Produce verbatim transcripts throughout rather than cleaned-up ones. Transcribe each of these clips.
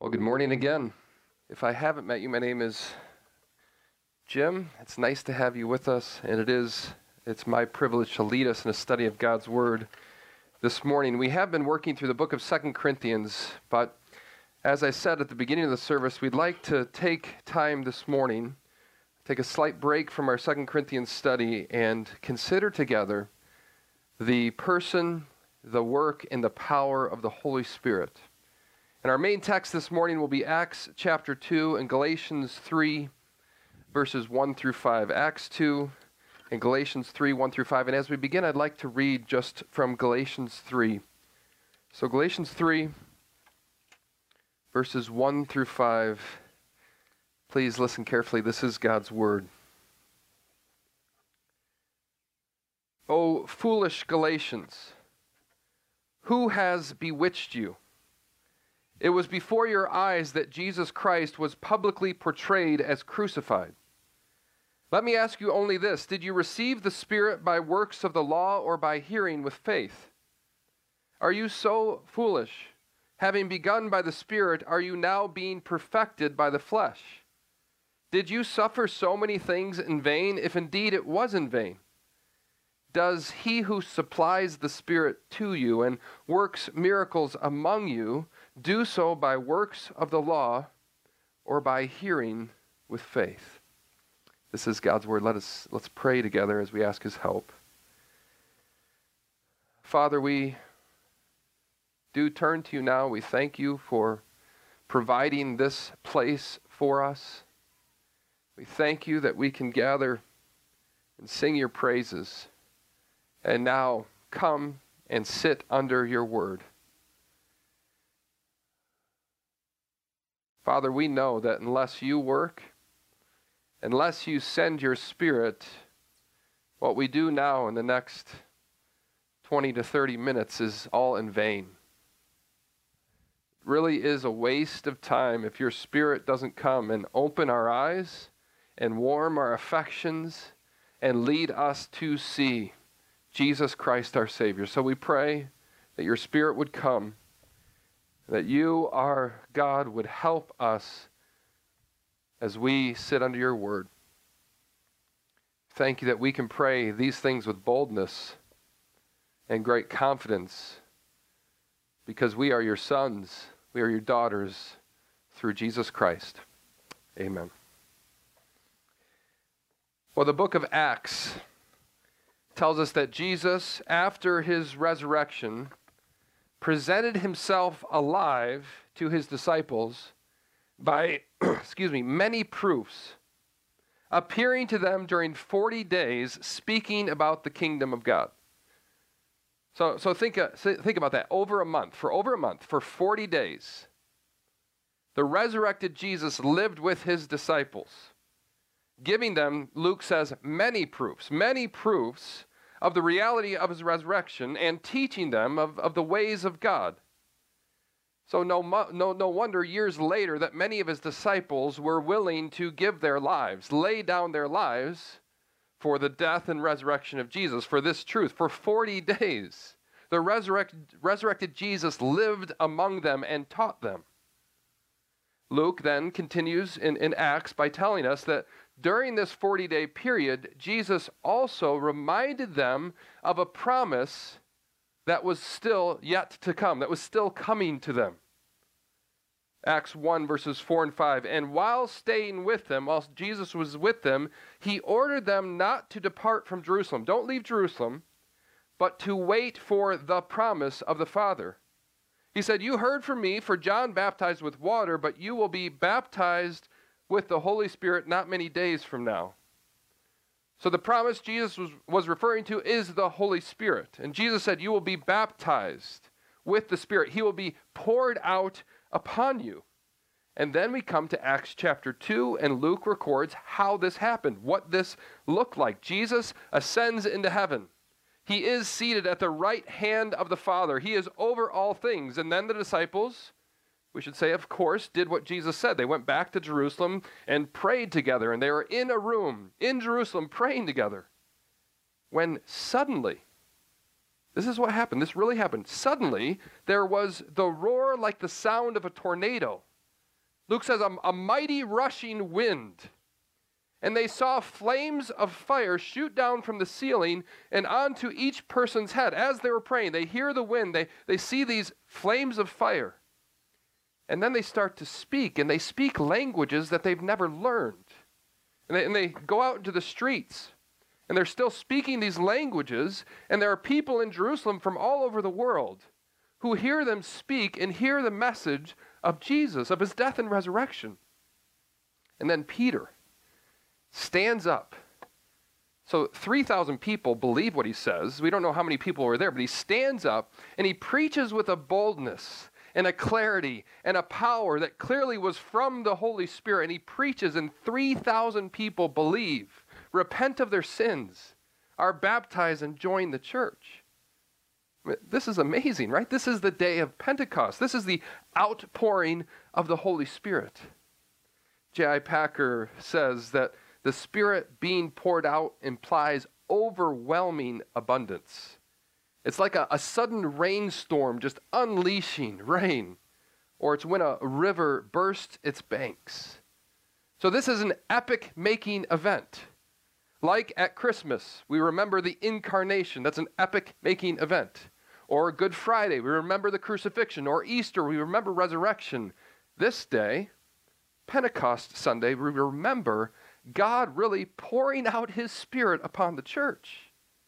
Well, good morning again. If I haven't met you, my name is Jim. It's nice to have you with us, and it is, it's my privilege to lead us in a study of God's Word this morning. We have been working through the book of Second Corinthians, but as I said at the beginning of the service, we'd like to take time this morning, take a slight break from our Second Corinthians study, and consider together the person, the work, and the power of the Holy Spirit. And our main text this morning will be Acts chapter two and Galatians three, verses one through five. Acts two and Galatians three, one through five. And as we begin, I'd like to read just from Galatians three. So Galatians three, verses one through five. Please listen carefully. This is God's Word. O foolish Galatians, who has bewitched you? It was before your eyes that Jesus Christ was publicly portrayed as crucified. Let me ask you only this: did you receive the Spirit by works of the law or by hearing with faith? Are you so foolish? Having begun by the Spirit, are you now being perfected by the flesh? Did you suffer so many things in vain, if indeed it was in vain? Does he who supplies the Spirit to you and works miracles among you do so by works of the law or by hearing with faith? This is God's Word. Let us, let's pray together as we ask His help. Father, we do turn to you now. We thank you for providing this place for us. We thank you that we can gather and sing your praises. And now come and sit under your word. Father, we know that unless you work, unless you send your Spirit, what we do now in the next twenty to thirty minutes is all in vain. It really is a waste of time if your Spirit doesn't come and open our eyes and warm our affections and lead us to see Jesus Christ our Savior. So we pray that your Spirit would come, that you, our God, would help us as we sit under your word. Thank you that we can pray these things with boldness and great confidence because we are your sons, we are your daughters through Jesus Christ. Amen. Well, the book of Acts tells us that Jesus, after his resurrection, presented himself alive to his disciples by, excuse me, many proofs, appearing to them during forty days, speaking about the kingdom of God. So, so think, uh, think about that. Over a month, for over a month, for forty days, the resurrected Jesus lived with his disciples, giving them, Luke says, many proofs, many proofs of the reality of his resurrection and teaching them of, of the ways of God. So no, no, no wonder years later that many of his disciples were willing to give their lives, lay down their lives for the death and resurrection of Jesus, for this truth. For forty days, the resurrected, resurrected Jesus lived among them and taught them. Luke then continues in, in Acts by telling us that during this forty-day period, Jesus also reminded them of a promise that was still yet to come, that was still coming to them. Acts one, verses four and five. And while staying with them, while Jesus was with them, he ordered them not to depart from Jerusalem. Don't leave Jerusalem, but to wait for the promise of the Father. He said, you heard from me, for John baptized with water, but you will be baptized with the Holy Spirit not many days from now. So the promise Jesus was, was referring to is the Holy Spirit. And Jesus said, you will be baptized with the Spirit. He will be poured out upon you. And then we come to Acts chapter two, and Luke records how this happened, what this looked like. Jesus ascends into heaven. He is seated at the right hand of the Father. He is over all things. And then the disciples, we should say, of course, did what Jesus said. They went back to Jerusalem and prayed together. And they were in a room in Jerusalem praying together. When suddenly, this is what happened. This really happened. Suddenly, there was the roar like the sound of a tornado Luke says, a, a mighty rushing wind. And they saw flames of fire shoot down from the ceiling and onto each person's head. As they were praying, they hear the wind. They, they see these flames of fire. And then they start to speak, and they speak languages that they've never learned. And they, and they go out into the streets, and they're still speaking these languages, and there are people in Jerusalem from all over the world who hear them speak and hear the message of Jesus, of his death and resurrection. And then Peter stands up. So three thousand people believe what he says. We don't know how many people were there, but he stands up and he preaches with a boldness and a clarity and a power that clearly was from the Holy Spirit. And he preaches, and three thousand people believe, repent of their sins, are baptized, and join the church. This is amazing, right? This is the day of Pentecost. This is the outpouring of the Holy Spirit. J I Packer says that the Spirit being poured out implies overwhelming abundance. It's like a, a sudden rainstorm just unleashing rain, or it's when a river bursts its banks. So this is an epic-making event. Like at Christmas, we remember the incarnation. That's an epic-making event. Or Good Friday, we remember the crucifixion. Or Easter, we remember resurrection. This day, Pentecost Sunday, we remember God really pouring out his Spirit upon the church.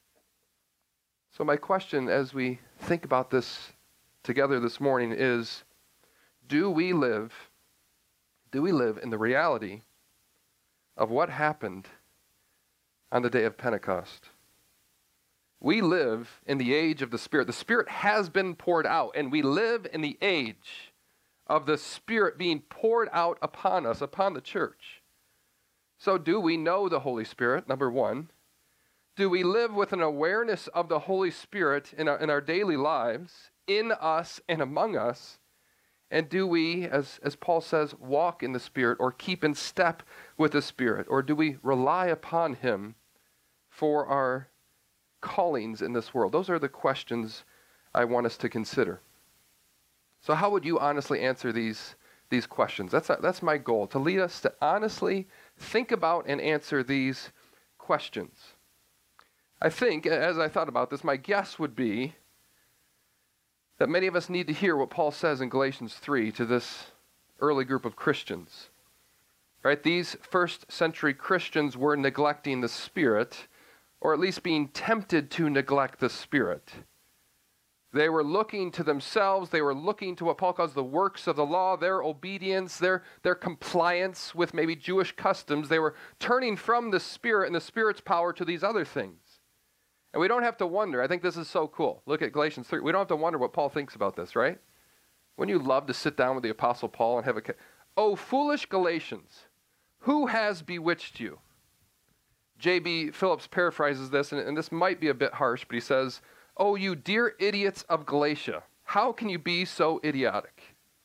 So my question as we think about this together this morning is, do we live, do we live in the reality of what happened on the day of Pentecost? We live in the age of the Spirit. The Spirit has been poured out, and we live in the age of the Spirit being poured out upon us, upon the church. So do we know the Holy Spirit, number one? Do we live with an awareness of the Holy Spirit in our, in our daily lives, in us and among us? And do we, as, as Paul says, walk in the Spirit or keep in step with the Spirit? Or do we rely upon him for our callings in this world? Those are the questions I want us to consider. So how would you honestly answer these, these questions? That's, that's my goal, to lead us to honestly think about and answer these questions. I think, as I thought about this, my guess would be that many of us need to hear what Paul says in Galatians three to this early group of Christians. Right? These first century Christians were neglecting the Spirit, or at least being tempted to neglect the Spirit. They were looking to themselves. They were looking to what Paul calls the works of the law, their obedience, their, their compliance with maybe Jewish customs. They were turning from the Spirit and the Spirit's power to these other things. And we don't have to wonder. I think this is so cool. Look at Galatians three. We don't have to wonder what Paul thinks about this, right? Wouldn't you love to sit down with the Apostle Paul and have a... Oh, foolish Galatians, who has bewitched you? J B Phillips paraphrases this, and, and this might be a bit harsh, but he says, oh, you dear idiots of Galatia, how can you be so idiotic?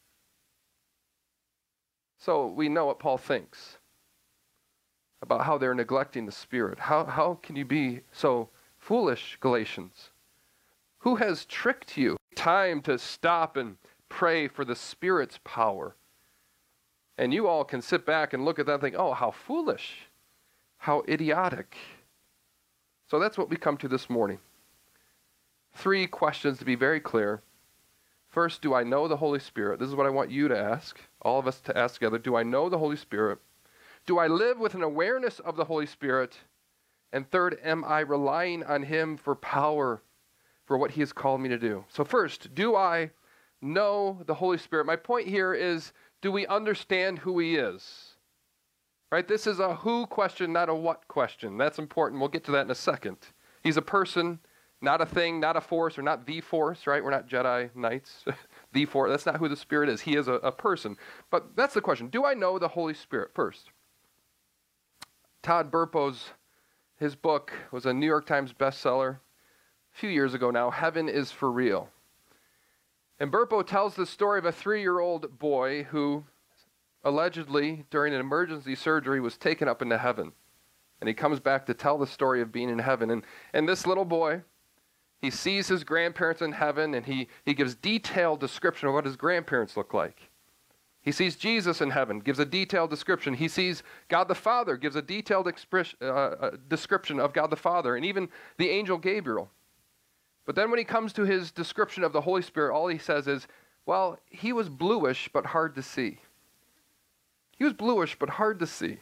So we know what Paul thinks about how they're neglecting the Spirit. How, how can you be so foolish, Galatians? Who has tricked you? Time to stop and pray for the Spirit's power. And you all can sit back and look at that and think, oh, how foolish, how idiotic. So that's what we come to this morning. Three questions to be very clear. First, do I know the Holy Spirit? This is what I want you to ask, all of us to ask together. Do I know the Holy Spirit? Do I live with an awareness of the Holy Spirit? And third, am I relying on him for power, for what he has called me to do? So first, do I know the Holy Spirit? My point here is, do we understand who he is? Right? This is a who question, not a what question. That's important. We'll get to that in a second. He's a person, not a thing, not a force, or not the force, right? We're not Jedi Knights. The force. That's not who the Spirit is. He is a, a person. But that's the question. Do I know the Holy Spirit? First, Todd Burpo's His book was a New York Times bestseller a few years ago now, Heaven is for Real. And Burpo tells the story of a three-year-old boy who allegedly, during an emergency surgery, was taken up into heaven. And he comes back to tell the story of being in heaven. And, and this little boy, he sees his grandparents in heaven, and he, he gives detailed description of what his grandparents look like. He sees Jesus in heaven, gives a detailed description. He sees God the Father, gives a detailed express, uh, uh, description of God the Father, and even the angel Gabriel. But then when he comes to his description of the Holy Spirit, all he says is, well, he was bluish but hard to see. He was bluish but hard to see.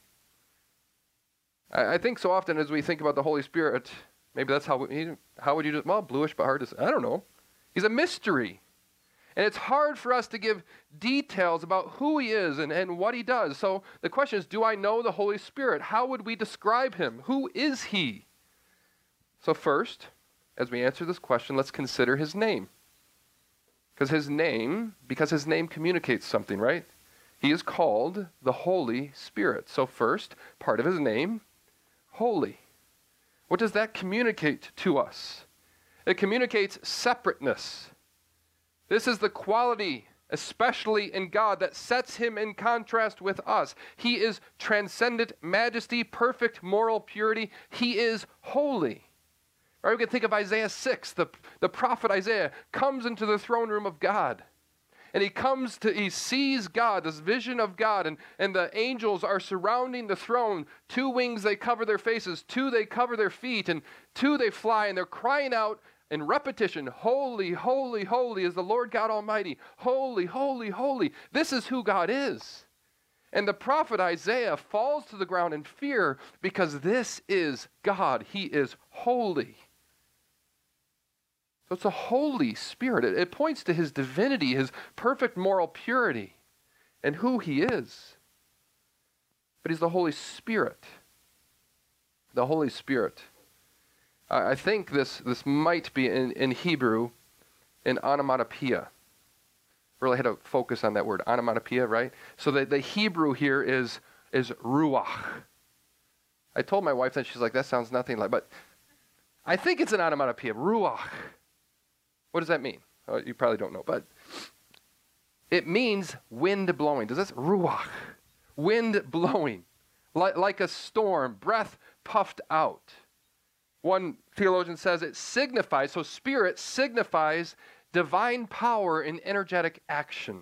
I, I think so often as we think about the Holy Spirit, maybe that's how, we, how would you do it? Well, bluish but hard to see. I don't know. He's a mystery. And it's hard for us to give details about who he is and, and what he does. So the question is, do I know the Holy Spirit? How would we describe him? Who is he? So first, as we answer this question, let's consider his name. Because his name, because his name communicates something, right? He is called the Holy Spirit. So first, part of his name, holy. What does that communicate to us? It communicates separateness. This is the quality, especially in God, that sets him in contrast with us. He is transcendent majesty, perfect moral purity. He is holy. Or we can think of Isaiah six. The, the prophet Isaiah comes into the throne room of God. And he comes to, he sees God, this vision of God, and, and the angels are surrounding the throne. Two wings they cover their faces, two they cover their feet, and two they fly, and they're crying out in repetition, holy, holy, holy is the Lord God Almighty. Holy, holy, holy. This is who God is. And the prophet Isaiah falls to the ground in fear because this is God. He is holy. So it's a Holy Spirit. It, it points to his divinity, his perfect moral purity, and who he is. But he's the Holy Spirit. The Holy Spirit. I think this, this might be in, in Hebrew an onomatopoeia. Really had to focus on that word, onomatopoeia, right? So the, the Hebrew here is, is ruach. I told my wife that, she's like, that sounds nothing like, but I think it's an onomatopoeia, ruach. What does that mean? Oh, you probably don't know, but it means wind blowing. Does this, ruach, wind blowing, like, like a storm, breath puffed out. One theologian says it signifies, so spirit signifies divine power in energetic action.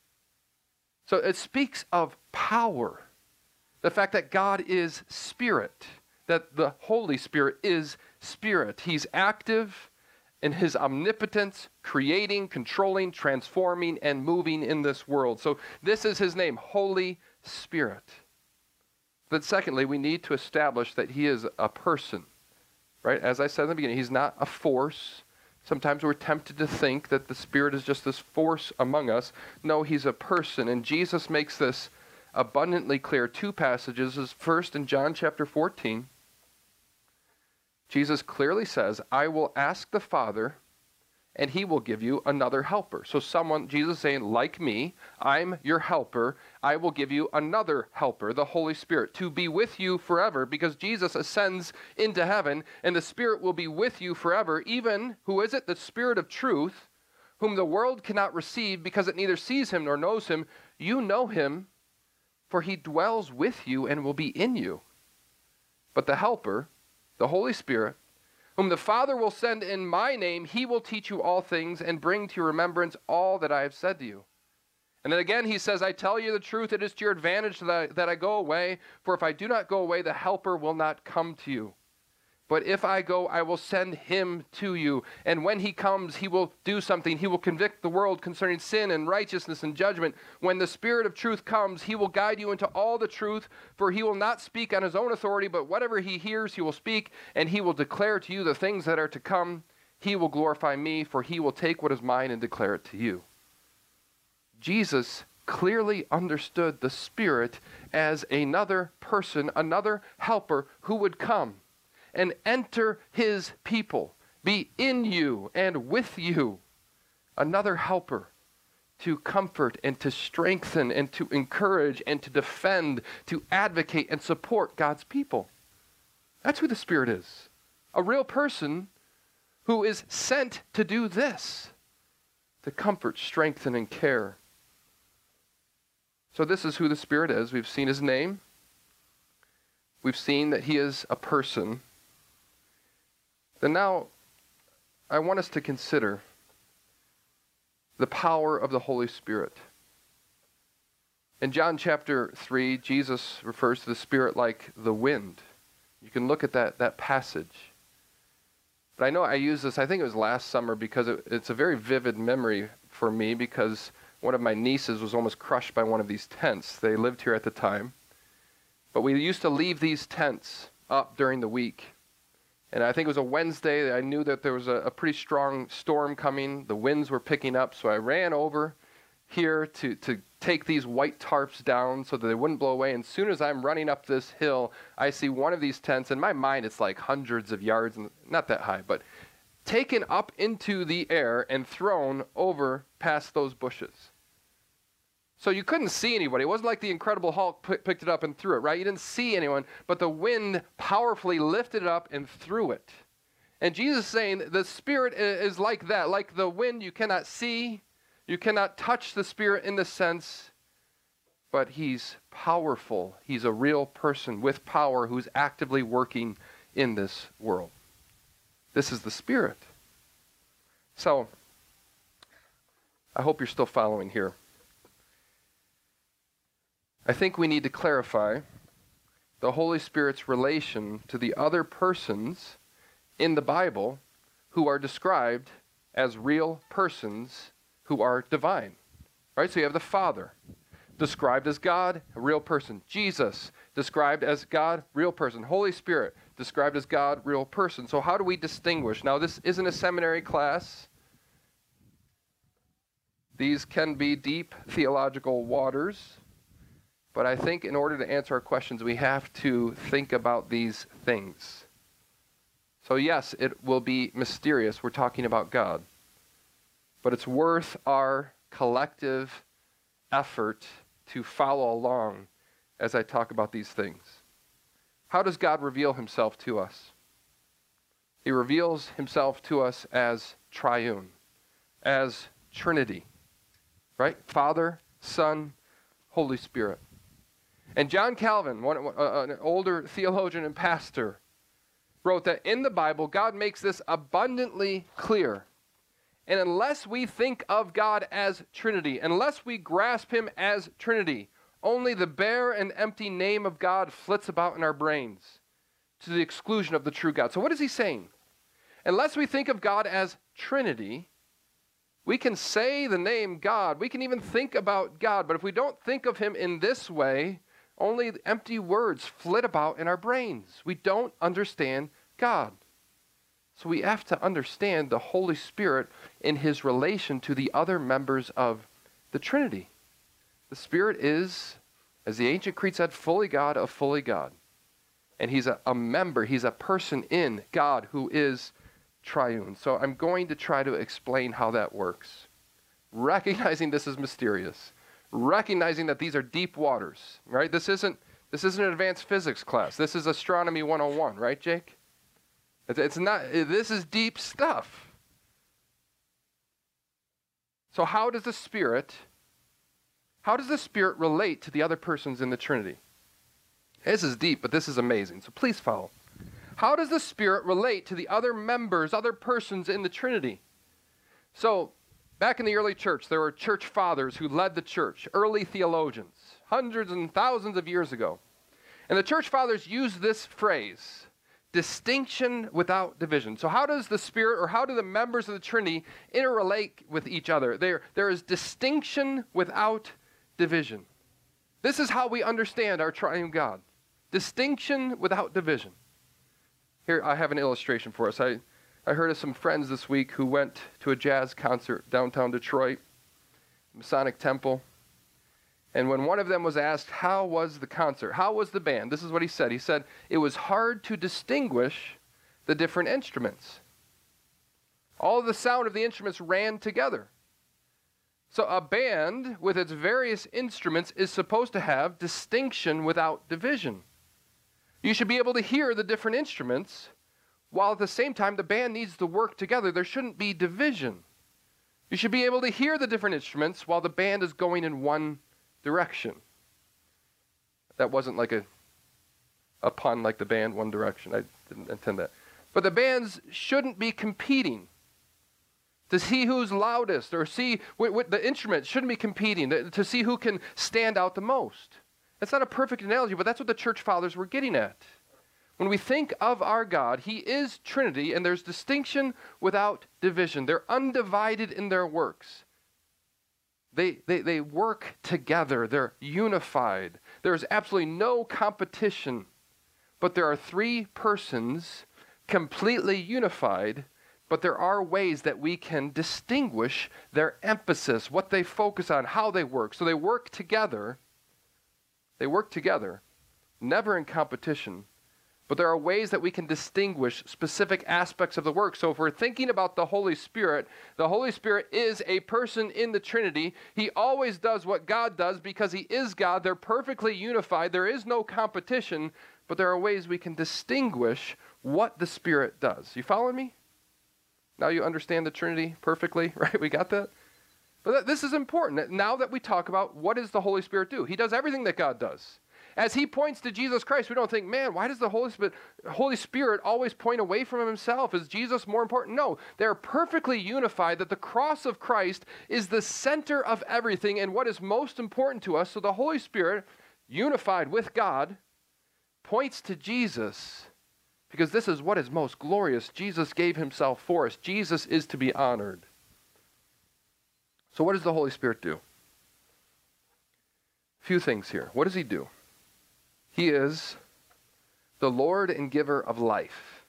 So it speaks of power. The fact that God is spirit, that the Holy Spirit is spirit. He's active in his omnipotence, creating, controlling, transforming, and moving in this world. So this is his name, Holy Spirit. But secondly, we need to establish that he is a person. Right? As I said in the beginning, he's not a force. Sometimes we're tempted to think that the Spirit is just this force among us. No, he's a person. And Jesus makes this abundantly clear. Two passages. Is first in John chapter fourteen. Jesus clearly says, I will ask the Father, and he will give you another helper. So someone, Jesus is saying, like me, I'm your helper. I will give you another helper, the Holy Spirit, to be with you forever, because Jesus ascends into heaven, and the Spirit will be with you forever. Even, who is it? The Spirit of truth, whom the world cannot receive because it neither sees him nor knows him. You know him, for he dwells with you and will be in you. But the helper, the Holy Spirit, whom the Father will send in my name, he will teach you all things and bring to your remembrance all that I have said to you. And then again he says, I tell you the truth, it is to your advantage that I, that I go away, for if I do not go away, the helper will not come to you. But if I go, I will send him to you. And when he comes, he will do something. He will convict the world concerning sin and righteousness and judgment. When the Spirit of truth comes, he will guide you into all the truth, for he will not speak on his own authority, but whatever he hears, he will speak, and he will declare to you the things that are to come. He will glorify me, for he will take what is mine and declare it to you. Jesus clearly understood the Spirit as another person, another helper who would come and enter his people, be in you and with you, another helper to comfort and to strengthen and to encourage and to defend, to advocate and support God's people. That's who the Spirit is. A real person who is sent to do this, to comfort, strengthen, and care. So this is who the Spirit is. We've seen his name. We've seen that he is a person. Then now, I want us to consider the power of the Holy Spirit. In John chapter three, Jesus refers to the Spirit like the wind. You can look at that, that passage. But I know I used this, I think it was last summer, because it, it's a very vivid memory for me, because one of my nieces was almost crushed by one of these tents. They lived here at the time. But we used to leave these tents up during the week. And I think it was a Wednesday. I knew that there was a, a pretty strong storm coming. The winds were picking up, so I ran over here to, to take these white tarps down so that they wouldn't blow away. And as soon as I'm running up this hill, I see one of these tents. In my mind, it's like hundreds of yards, and not that high, but taken up into the air and thrown over past those bushes. So you couldn't see anybody. It wasn't like the Incredible Hulk p- picked it up and threw it, right? You didn't see anyone, but the wind powerfully lifted it up and threw it. And Jesus is saying the Spirit is like that, like the wind. You cannot see, you cannot touch the Spirit in the sense, but he's powerful. He's a real person with power who's actively working in this world. This is the Spirit. So, I hope you're still following here. I think we need to clarify the Holy Spirit's relation to the other persons in the Bible who are described as real persons who are divine. Right? So you have the Father, described as God, a real person. Jesus, described as God, real person. Holy Spirit, described as God, real person. So how do we distinguish? Now, this isn't a seminary class. These can be deep theological waters. But I think in order to answer our questions, we have to think about these things. So yes, it will be mysterious. We're talking about God. But it's worth our collective effort to follow along as I talk about these things. How does God reveal himself to us? He reveals himself to us as triune, as Trinity, right? Father, Son, Holy Spirit. And John Calvin, one, uh, an older theologian and pastor, wrote that in the Bible, God makes this abundantly clear. And unless we think of God as Trinity, unless we grasp him as Trinity, only the bare and empty name of God flits about in our brains to the exclusion of the true God. So what is he saying? Unless we think of God as Trinity, we can say the name God. We can even think about God. But if we don't think of him in this way, only empty words flit about in our brains. We don't understand God. So we have to understand the Holy Spirit in his relation to the other members of the Trinity. The Spirit is, as the ancient creed said, fully God of fully God. And he's a, a member, he's a person in God who is triune. So I'm going to try to explain how that works. Recognizing this is mysterious. Recognizing that these are deep waters, right? This isn't this isn't an advanced physics class. This is astronomy one oh one, right, Jake? It's, it's not, this is deep stuff. So how does the Spirit, how does the Spirit relate to the other persons in the Trinity? This is deep, but this is amazing. So please follow. How does the Spirit relate to the other members, other persons in the Trinity? So, back in the early church, there were church fathers who led the church, early theologians, hundreds and thousands of years ago. And the church fathers used this phrase, distinction without division. So how does the Spirit, or how do the members of the Trinity interrelate with each other? There, there is distinction without division. This is how we understand our triune God. Distinction without division. Here, I have an illustration for us. I... I heard of some friends this week who went to a jazz concert downtown Detroit, Masonic Temple. And when one of them was asked, how was the concert? How was the band? This is what he said. He said, it was hard to distinguish the different instruments. All of the sound of the instruments ran together. So a band with its various instruments is supposed to have distinction without division. You should be able to hear the different instruments, while at the same time, the band needs to work together. There shouldn't be division. You should be able to hear the different instruments while the band is going in one direction. That wasn't like a, a pun like the band One Direction. I didn't intend that. But the bands shouldn't be competing. to see who's loudest, or see what, what the instrument shouldn't be competing, to, to see who can stand out the most. That's not a perfect analogy, but that's what the church fathers were getting at. When we think of our God, he is Trinity, and there's distinction without division. They're undivided in their works. They, they, they work together. They're unified. There's absolutely no competition. But there are three persons completely unified, but there are ways that we can distinguish their emphasis, what they focus on, how they work. So they work together. They work together, never in competition. But there are ways that we can distinguish specific aspects of the work. So if we're thinking about the Holy Spirit, the Holy Spirit is a person in the Trinity. He always does what God does because he is God. They're perfectly unified. There is no competition, but there are ways we can distinguish what the Spirit does. You following me? Now you understand the Trinity perfectly, right? We got that? But th- this is important. Now that we talk about what does the Holy Spirit do? He does everything that God does. As he points to Jesus Christ, we don't think, man, why does the Holy Spirit, Holy Spirit always point away from himself? Is Jesus more important? No, they're perfectly unified that the cross of Christ is the center of everything and what is most important to us. So the Holy Spirit, unified with God, points to Jesus because this is what is most glorious. Jesus gave himself for us. Jesus is to be honored. So what does the Holy Spirit do? A few things here. What does he do? He is the Lord and giver of life.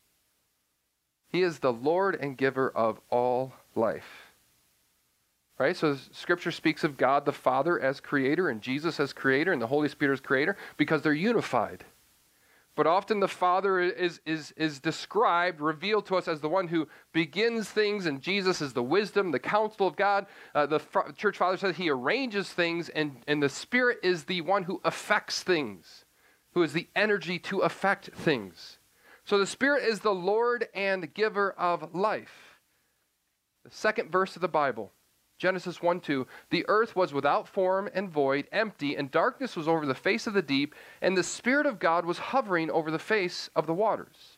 He is the Lord and giver of all life. Right? So Scripture speaks of God the Father as creator and Jesus as creator and the Holy Spirit as creator because they're unified. But often the Father is, is, is described, revealed to us as the one who begins things, and Jesus is the wisdom, the counsel of God. Uh, the fa- Church Father says he arranges things, and, and the Spirit is the one who affects things, who is the energy to affect things. So the Spirit is the Lord and giver of life. The second verse of the Bible, Genesis one two, the earth was without form and void, empty, and darkness was over the face of the deep, and the Spirit of God was hovering over the face of the waters.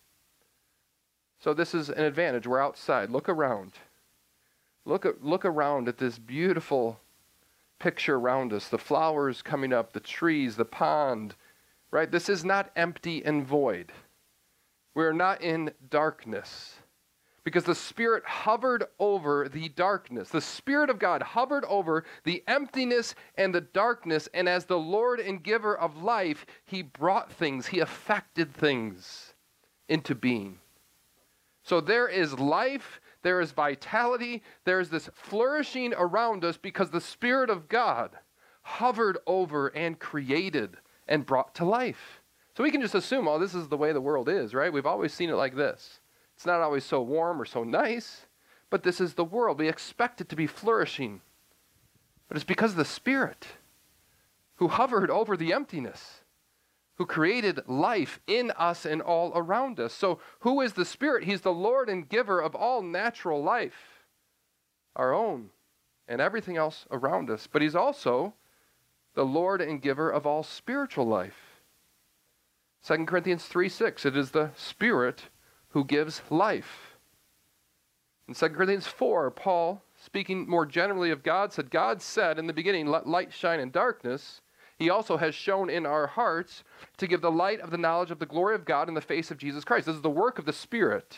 So this is an advantage. We're outside. Look around. Look, at, look around at this beautiful picture around us. The flowers coming up, the trees, the pond, right? This is not empty and void. We're not in darkness. Because the Spirit hovered over the darkness. The Spirit of God hovered over the emptiness and the darkness. And as the Lord and giver of life, he brought things, he affected things into being. So there is life, there is vitality, there is this flourishing around us because the Spirit of God hovered over and created and brought to life. So we can just assume, oh, this is the way the world is, right? We've always seen it like this. It's not always so warm or so nice, but this is the world. We expect it to be flourishing. But it's because of the Spirit who hovered over the emptiness, who created life in us and all around us. So who is the Spirit? He's the Lord and giver of all natural life, our own, and everything else around us. But he's also the Lord and giver of all spiritual life. Second Corinthians three six, it is the Spirit who gives life. In Second Corinthians four, Paul, speaking more generally of God, said, God said in the beginning, let light shine in darkness. He also has shown in our hearts to give the light of the knowledge of the glory of God in the face of Jesus Christ. This is the work of the Spirit,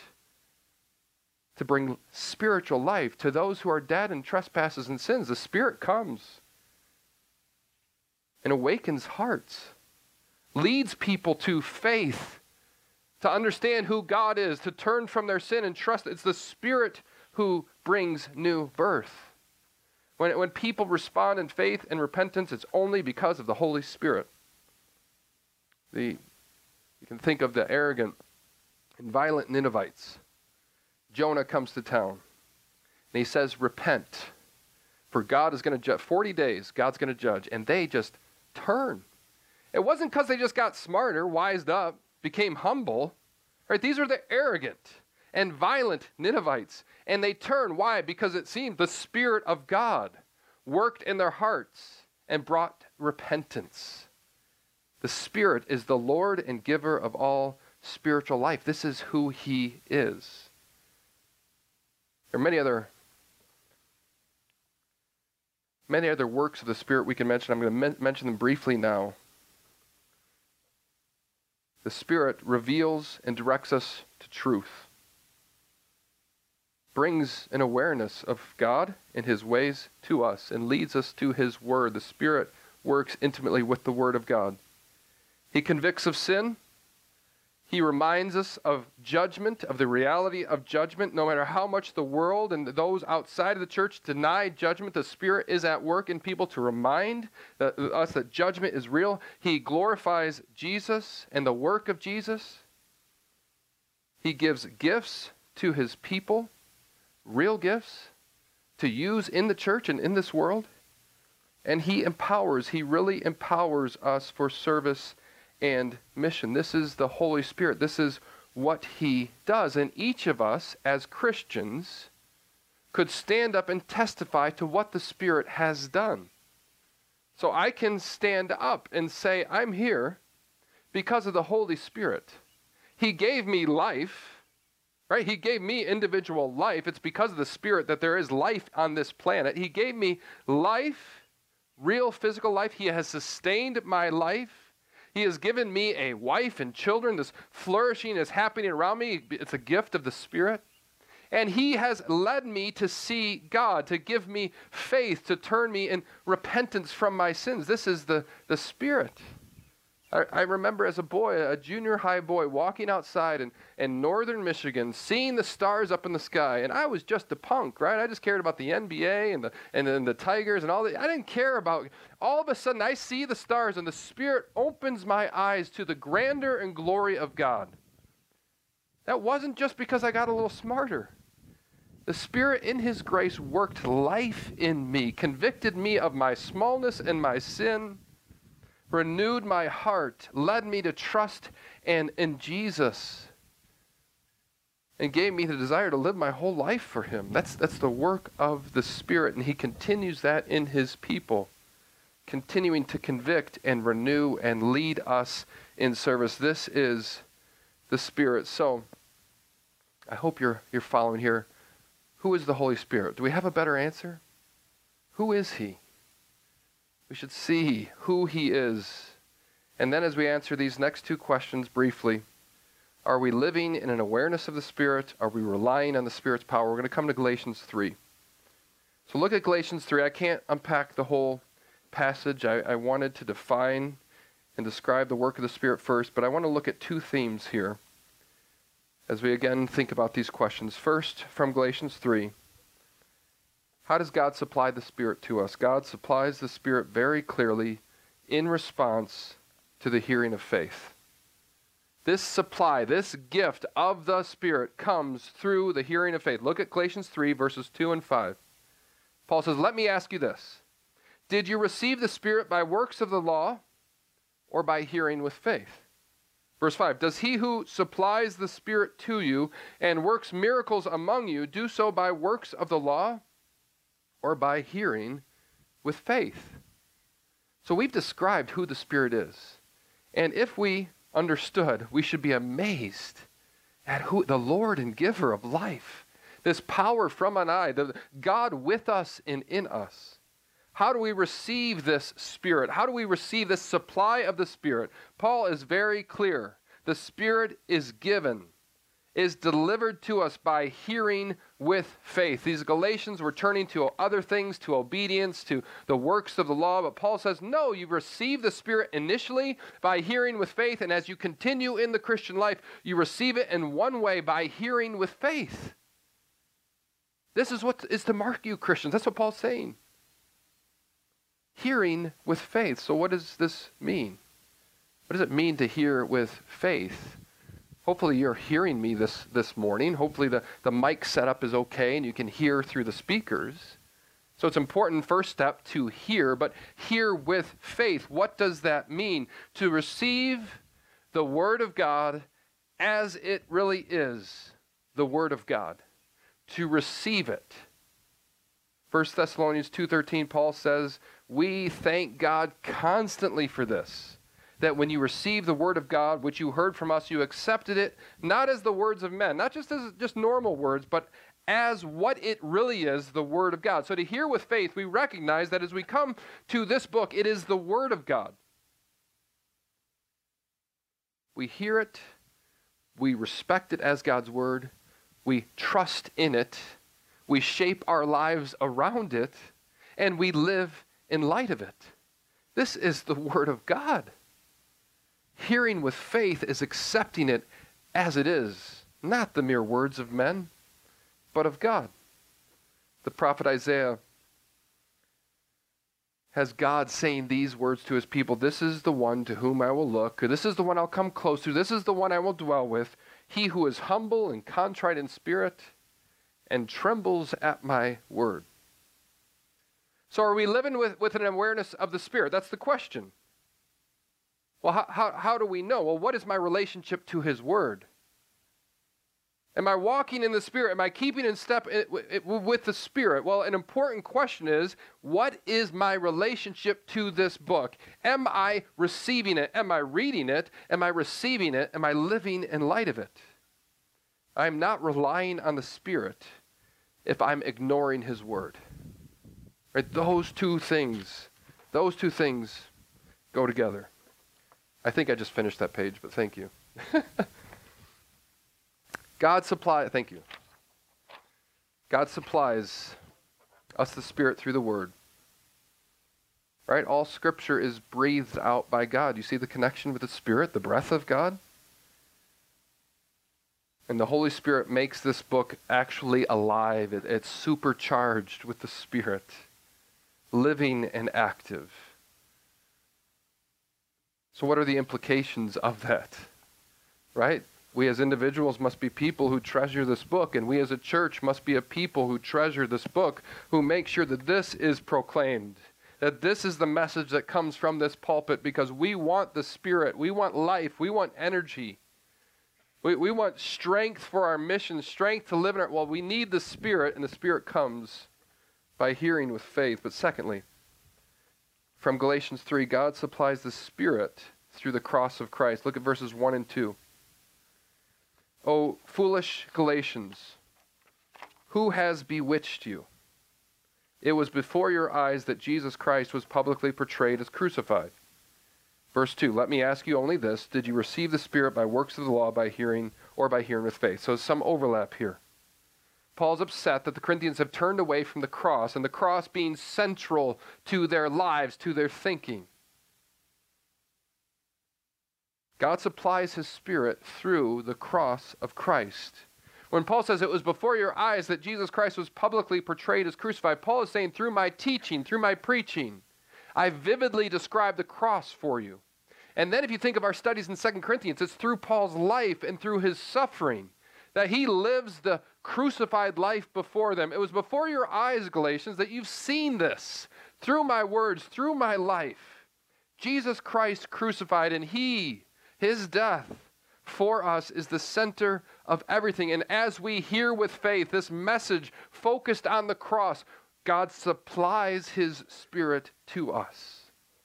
to bring spiritual life to those who are dead in trespasses and sins. The Spirit comes and awakens hearts, leads people to faith, to understand who God is, to turn from their sin and trust. It's the Spirit who brings new birth. When, when people respond in faith and repentance, it's only because of the Holy Spirit. The, you can think of the arrogant and violent Ninevites. Jonah comes to town, and he says, repent, for God is going to judge. forty days, God's going to judge, and they just turn. It wasn't because they just got smarter, wised up, became humble, right? These are the arrogant and violent Ninevites, and they turn. Why? Because it seemed the Spirit of God worked in their hearts and brought repentance. The Spirit is the Lord and giver of all spiritual life. This is who he is. There are many other Many other works of the Spirit we can mention. I'm going to men- mention them briefly now. The Spirit reveals and directs us to truth, brings an awareness of God and his ways to us, and leads us to his word. The Spirit works intimately with the word of God. He convicts of sin. He reminds us of judgment, of the reality of judgment. No matter how much the world and those outside of the church deny judgment, the Spirit is at work in people to remind that, us that judgment is real. He glorifies Jesus and the work of Jesus. He gives gifts to his people, real gifts, to use in the church and in this world. And he empowers, he really empowers us for service and mission. This is the Holy Spirit. This is what he does. And each of us as Christians could stand up and testify to what the Spirit has done. So I can stand up and say, I'm here because of the Holy Spirit. He gave me life, right? He gave me individual life. It's because of the Spirit that there is life on this planet. He gave me life, real physical life. He has sustained my life. He has given me a wife and children. This flourishing is happening around me. It's a gift of the Spirit. And he has led me to see God, to give me faith, to turn me in repentance from my sins. This is the, the Spirit. I, I remember as a boy, a junior high boy, walking outside in, in northern Michigan, seeing the stars up in the sky. And I was just a punk, right? I just cared about the N B A and the, and then the Tigers and all that. I didn't care about. All of a sudden, I see the stars, and the Spirit opens my eyes to the grandeur and glory of God. That wasn't just because I got a little smarter. The Spirit, in his grace, worked life in me, convicted me of my smallness and my sin, renewed my heart, led me to trust and in Jesus, and gave me the desire to live my whole life for him. That's, that's the work of the Spirit, and he continues that in his people, continuing to convict and renew and lead us in service. This is the Spirit. So I hope you're, you're following here. Who is the Holy Spirit? Do we have a better answer? Who is he? We should see who he is. And then as we answer these next two questions briefly, are we living in an awareness of the Spirit? Are we relying on the Spirit's power? We're going to come to Galatians three. So look at Galatians three. I can't unpack the whole passage. I, I wanted to define and describe the work of the Spirit first, but I want to look at two themes here as we again think about these questions. First, from Galatians three, how does God supply the Spirit to us? God supplies the Spirit very clearly in response to the hearing of faith. This supply, this gift of the Spirit comes through the hearing of faith. Look at Galatians three, verses two and five. Paul says, let me ask you this. Did you receive the Spirit by works of the law or by hearing with faith? Verse five, does he who supplies the Spirit to you and works miracles among you do so by works of the law or by hearing with faith? So we've described who the Spirit is. And if we understood, we should be amazed at who the Lord and giver of life, this power from on high, the God with us and in us. How do we receive this Spirit? How do we receive this supply of the Spirit? Paul is very clear. The Spirit is given, is delivered to us by hearing with faith. These Galatians were turning to other things, to obedience, to the works of the law. But Paul says, no, you receive the Spirit initially by hearing with faith. And as you continue in the Christian life, you receive it in one way, by hearing with faith. This is what is to mark you, Christians. That's what Paul's saying. Hearing with faith. So what does this mean? What does it mean to hear with faith? Hopefully you're hearing me this, this morning. Hopefully the, the mic setup is okay and you can hear through the speakers. So it's important, first step, to hear, but hear with faith. What does that mean? To receive the Word of God as it really is, the Word of God. To receive it. First Thessalonians two thirteen, Paul says, we thank God constantly for this, that when you receive the word of God, which you heard from us, you accepted it, not as the words of men, not just as just normal words, but as what it really is, the Word of God. So to hear with faith, we recognize that as we come to this book, it is the Word of God. We hear it, we respect it as God's Word, we trust in it, we shape our lives around it, and we live in light of it. This is the Word of God. Hearing with faith is accepting it as it is, not the mere words of men, but of God. The prophet Isaiah has God saying these words to his people, "This is the one to whom I will look, or this is the one I'll come close to, this is the one I will dwell with, he who is humble and contrite in spirit and trembles at my word." So are we living with, with an awareness of the Spirit? That's the question. Well, how, how, how do we know? Well, what is my relationship to his word? Am I walking in the Spirit? Am I keeping in step with the Spirit? Well, an important question is, what is my relationship to this book? Am I receiving it? Am I reading it? Am I receiving it? Am I living in light of it? I'm not relying on the Spirit if I'm ignoring his word. Right? Those two things, those two things go together. I think I just finished that page, but thank you. God supplies, thank you. God supplies us the Spirit through the Word. Right? All Scripture is breathed out by God. You see the connection with the Spirit, the breath of God? And the Holy Spirit makes this book actually alive. It, it's supercharged with the Spirit, living and active. So what are the implications of that? Right? We as individuals must be people who treasure this book, and we as a church must be a people who treasure this book, who make sure that this is proclaimed, that this is the message that comes from this pulpit, because we want the Spirit, we want life, we want energy, we, we want strength for our mission, strength to live in it. Well, we need the Spirit, and the Spirit comes by hearing with faith. But secondly, from Galatians three, God supplies the Spirit through the cross of Christ. Look at verses one and two. O foolish Galatians, who has bewitched you? It was before your eyes that Jesus Christ was publicly portrayed as crucified. Verse two, let me ask you only this, did you receive the Spirit by works of the law, by hearing, or by hearing with faith? So some overlap here. Paul's upset that the Corinthians have turned away from the cross, and the cross being central to their lives, to their thinking. God supplies his Spirit through the cross of Christ. When Paul says it was before your eyes that Jesus Christ was publicly portrayed as crucified, Paul is saying through my teaching, through my preaching, I vividly describe the cross for you. And then if you think of our studies in Second Corinthians, it's through Paul's life and through his suffering that he lives the crucified life before them. It was before your eyes, Galatians, that you've seen this through my words, through my life. Jesus Christ crucified, and he, his death for us is the center of everything. And as we hear with faith this message focused on the cross, God supplies his Spirit to us.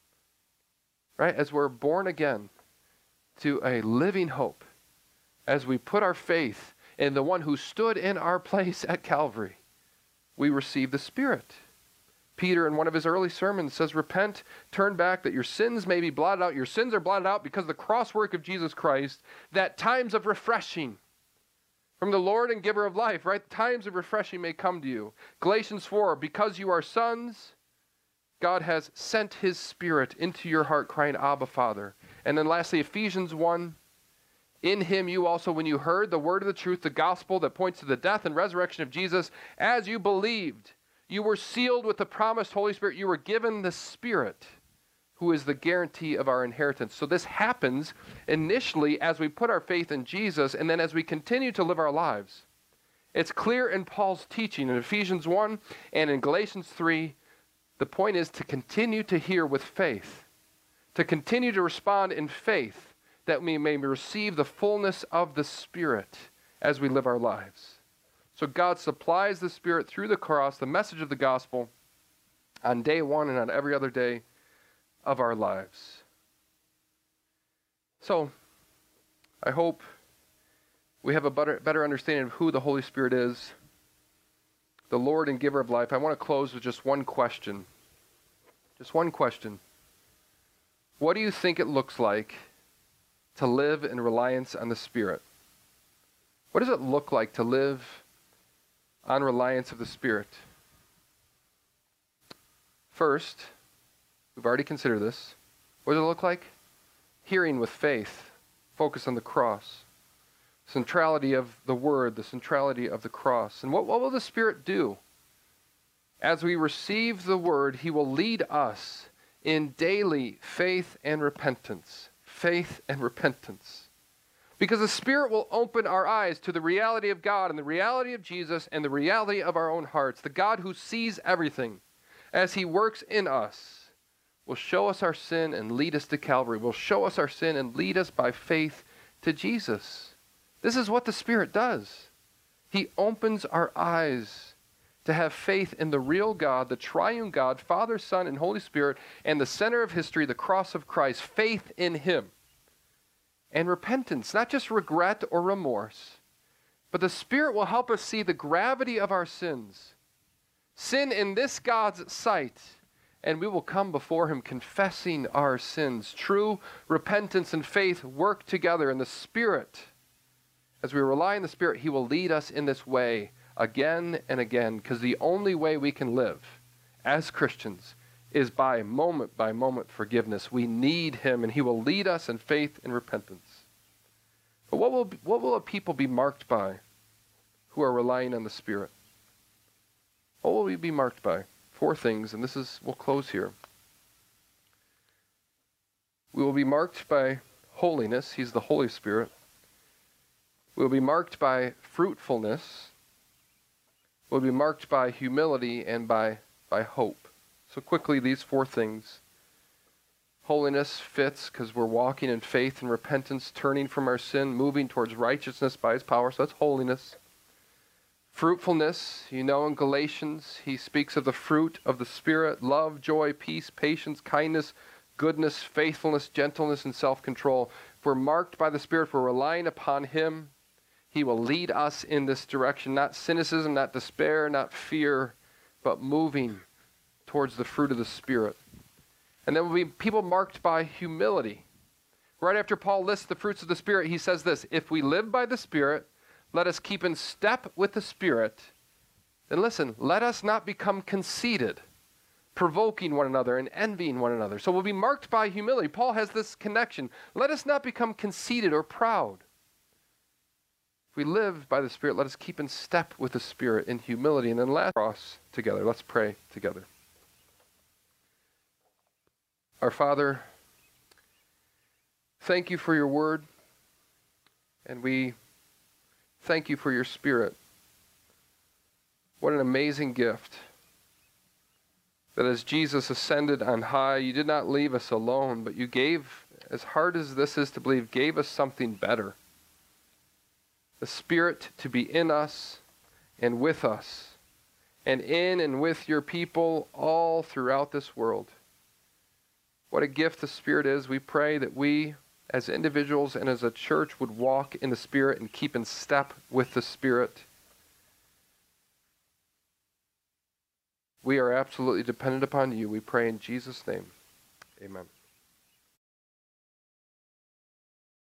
Right? As we're born again to a living hope, as we put our faith in the one who stood in our place at Calvary, we receive the Spirit. Peter, in one of his early sermons, says, repent, turn back, that your sins may be blotted out. Your sins are blotted out because of the cross work of Jesus Christ, that times of refreshing from the Lord and giver of life, right? Times of refreshing may come to you. Galatians four, because you are sons, God has sent his Spirit into your heart, crying, Abba, Father. And then lastly, Ephesians one, in him you also, when you heard the word of the truth, the gospel that points to the death and resurrection of Jesus, as you believed, you were sealed with the promised Holy Spirit. You were given the Spirit, who is the guarantee of our inheritance. So this happens initially as we put our faith in Jesus, and then as we continue to live our lives. It's clear in Paul's teaching in Ephesians one and in Galatians three. The point is to continue to hear with faith, to continue to respond in faith, that we may receive the fullness of the Spirit as we live our lives. So God supplies the Spirit through the cross, the message of the gospel, on day one and on every other day of our lives. So I hope we have a better, better understanding of who the Holy Spirit is, the Lord and giver of life, I want to close with just one question. Just one question. What do you think it looks like to live in reliance on the Spirit? What does it look like to live on reliance of the Spirit? First, we've already considered this. What does it look like? Hearing with faith, focus on the cross. Centrality of the Word, the centrality of the cross. And what, what will the Spirit do? As we receive the Word, He will lead us in daily faith and repentance. Faith and repentance. Because the Spirit will open our eyes to the reality of God and the reality of Jesus and the reality of our own hearts. The God who sees everything as He works in us will show us our sin and lead us to Calvary. Will show us our sin and lead us by faith to Jesus. This is what the Spirit does. He opens our eyes to have faith in the real God, the triune God, Father, Son, and Holy Spirit, and the center of history, the cross of Christ, faith in Him. And repentance, not just regret or remorse, but the Spirit will help us see the gravity of our sins. Sin in this God's sight, and we will come before Him confessing our sins. True repentance and faith work together in the Spirit. As we rely on the Spirit, He will lead us in this way again and again, because the only way we can live as Christians is by moment by moment forgiveness. We need Him, and He will lead us in faith and repentance. But what will, what will a people be marked by who are relying on the Spirit? What will we be marked by? Four things, and this is, we'll close here. We will be marked by holiness. He's the Holy Spirit. We will be marked by fruitfulness. We'll be marked by humility and by, by hope. So quickly, these four things. Holiness fits because we're walking in faith and repentance, turning from our sin, moving towards righteousness by His power. So that's holiness. Fruitfulness, you know in Galatians, he speaks of the fruit of the Spirit: love, joy, peace, patience, kindness, goodness, faithfulness, gentleness, and self-control. If we're marked by the Spirit, if we're relying upon Him, He will lead us in this direction. Not cynicism, not despair, not fear, but moving towards the fruit of the Spirit. And then we'll be people marked by humility. Right after Paul lists the fruits of the Spirit, he says this: if we live by the Spirit, let us keep in step with the Spirit. Then listen, let us not become conceited, provoking one another and envying one another. So we'll be marked by humility. Paul has this connection. Let us not become conceited or proud. If we live by the Spirit, let us keep in step with the Spirit in humility. And then last, cross together. Let's pray together. Our Father, thank You for Your word, and we thank You for Your Spirit. What an amazing gift that as Jesus ascended on high, You did not leave us alone, but You gave, as hard as this is to believe, gave us something better. The Spirit to be in us and with us, and in and with Your people all throughout this world. What a gift the Spirit is. We pray that we, as individuals and as a church, would walk in the Spirit and keep in step with the Spirit. We are absolutely dependent upon You. We pray in Jesus' name. Amen.